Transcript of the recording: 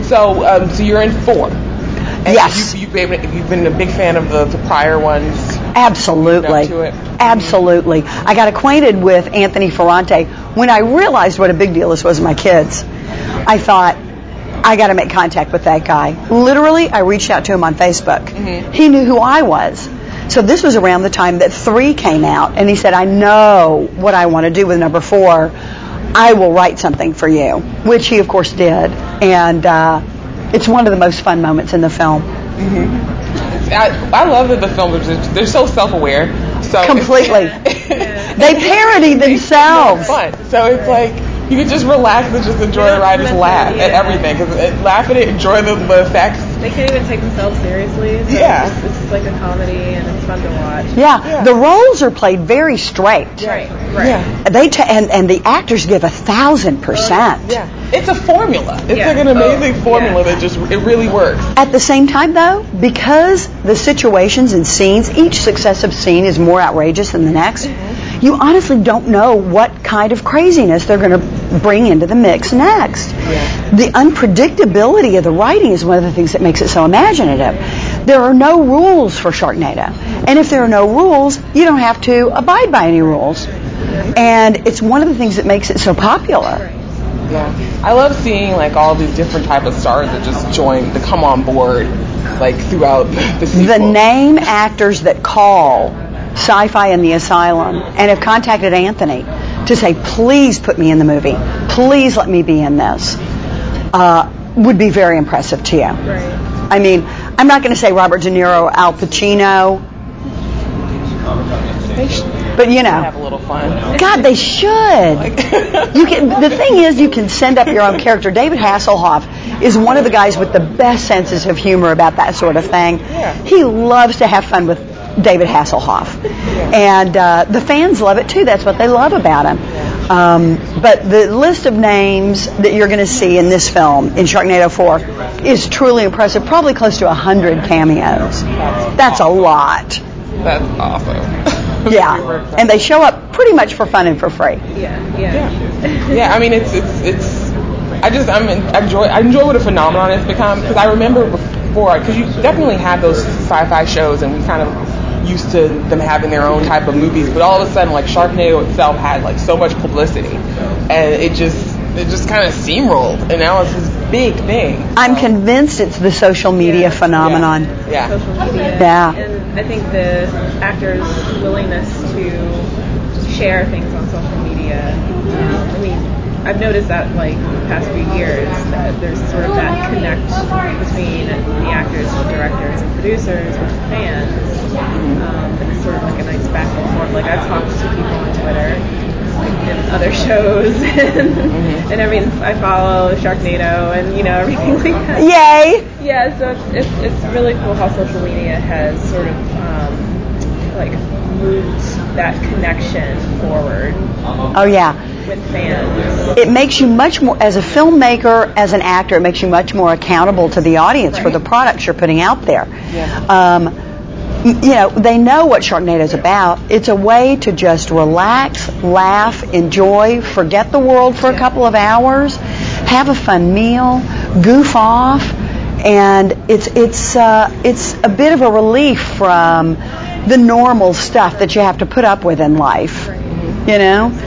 So you're in 4. And yes. You've been a big fan of the prior ones. Absolutely. To it. Absolutely. I got acquainted with Anthony Ferrante when I realized what a big deal this was to my kids. I thought, I got to make contact with that guy. Literally, I reached out to him on Facebook. Mm-hmm. He knew who I was. So this was around the time that 3 came out, and he said, I know what I want to do with number 4. I will write something for you, which he, of course, did. And it's one of the most fun moments in the film. Mm-hmm. I love that the films, they're so self-aware. So completely. They parody themselves. It's fun. So it's like, you can just relax and just enjoy the ride, just laugh at everything. Laugh at it, enjoy the effects. They can't even take themselves seriously. So it's just like a comedy, and it's fun to watch. Yeah. The roles are played very straight. Right. Yeah. And the actors give 1,000%. Yeah. It's a formula. It's like an amazing formula that it really works. At the same time, though, because the situations and scenes, each successive scene is more outrageous than the next, you honestly don't know what kind of craziness they're going to bring into the mix next. Yeah. The unpredictability of the writing is one of the things that makes it so imaginative. There are no rules for Sharknado. And if there are no rules, you don't have to abide by any rules. And it's one of the things that makes it so popular. Yeah. I love seeing like all these different type of stars that just to come on board like throughout the sequel. The name actors that call Sci-Fi and the Asylum and have contacted Anthony to say, please put me in the movie, please let me be in this, would be very impressive to you. Right. I mean, I'm not going to say Robert De Niro, Al Pacino, but you know, have a little fun. God, they should. The thing is, you can send up your own character. David Hasselhoff is one of the guys with the best senses of humor about that sort of thing. Yeah. He loves to have fun with David Hasselhoff, and the fans love it too. That's what they love about him. But the list of names that you're going to see in this film, in Sharknado 4, is truly impressive. Probably close to 100 cameos. That's a lot. That's awesome. Yeah, and they show up pretty much for fun and for free. Yeah. I mean, I enjoy what a phenomenon it's become, because I remember before, because you definitely had those sci-fi shows, and we kind of used to them having their own type of movies, but all of a sudden, like, Sharknado itself had like so much publicity, and it just kind of steamrolled, and now it's this big thing. I'm convinced it's the social media phenomenon. Yeah. Social media. Yeah. And I think the actors' willingness to share things on social media. I mean, I've noticed that like the past few years that there's sort of that connect between the actors, and directors, and producers with fans. And it's sort of like a nice back and forth. Like I've talked to people on Twitter, like in other shows, and I mean I follow Sharknado and everything like that. Yay! Yeah, so it's really cool how social media has sort of like moved that connection forward. Oh yeah. With fans. It makes you much more, as a filmmaker, as an actor, it makes you much more accountable to the audience for the products you're putting out there. Yeah. They know what Sharknado's about. It's a way to just relax, laugh, enjoy, forget the world for a couple of hours, have a fun meal, goof off, and it's a bit of a relief from the normal stuff that you have to put up with in life.